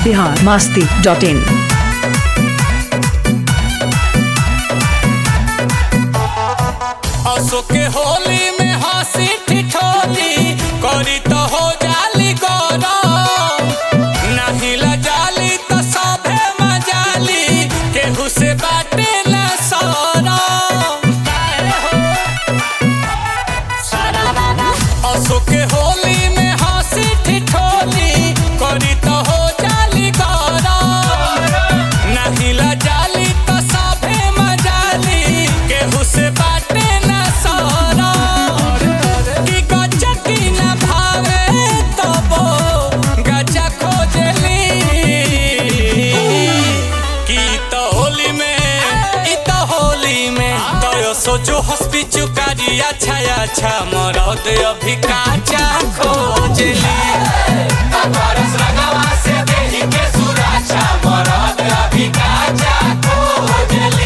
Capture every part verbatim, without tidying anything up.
Bihar Masti dot इन। असो के होली में हंसी ठिठोली करी तो हो जाली गरम, नहीं लजाली तो सभे मजाली केहू से बाटे न सरम। असो के होली में हंसी ठिठोली करी तो हो जाली गरम, नहीं लजाली तो सभे मजाली केहू से बाटे सोचो हस्पी चुकारी अच्छा अच्छा मरद अभी काचा खोजली से देही के सुराचा मरद अभी काचा खोजली।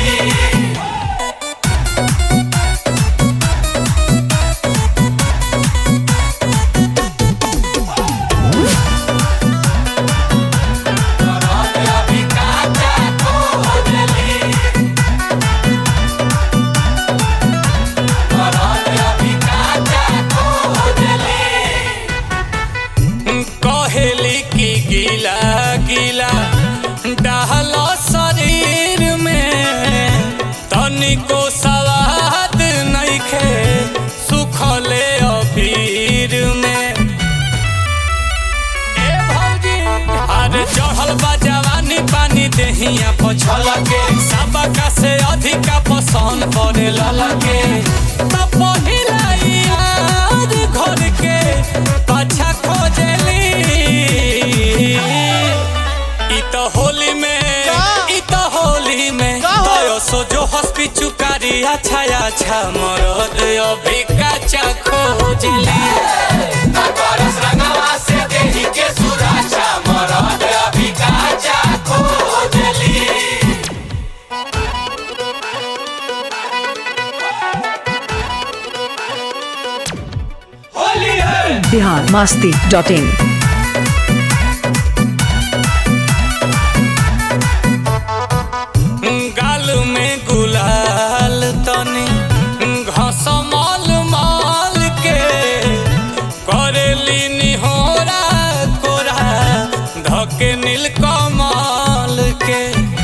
गीला गीला डहलो शरीर में तनिको सवाद नइखे सुखले अबीर में। ए भौजी अरे चढ़ल बा जवानी पानी देहिया पछल के सबका से अधिका पसंद पड़े ललके तो पहिला याद घर के पाछा खोजली। इतो होली में इतो होली में तो सोजो हस्पी चुकारी अच्छा अच्छा मरद अभी काचा खोजली से देही के सुराचा मरद अभी काचा खोजली। होली है बिहार मस्ती डॉट इन। गाल में गुलाल तनी घसमल माल के करेली निहोरा कोरा धके नील कमल के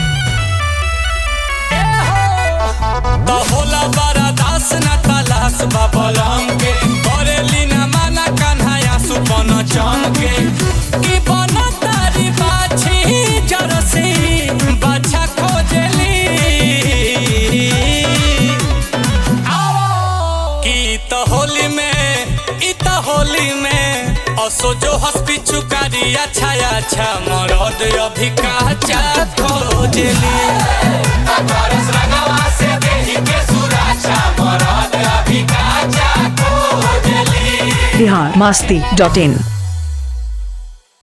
तो होला बड़ा दास न तलाश बाबलम के करेली न माना कन्हैया सुपन चमके की बना तारी बाछी जरसी बाछा खोजली की तो होली में इत होली में असो जो हस्पी चुकारी अच्छा अच्छा मरद अभी काचा खोजली से देही के सुराचा मरद अभी काचा खोजली। बिहार मस्ती डॉट इन।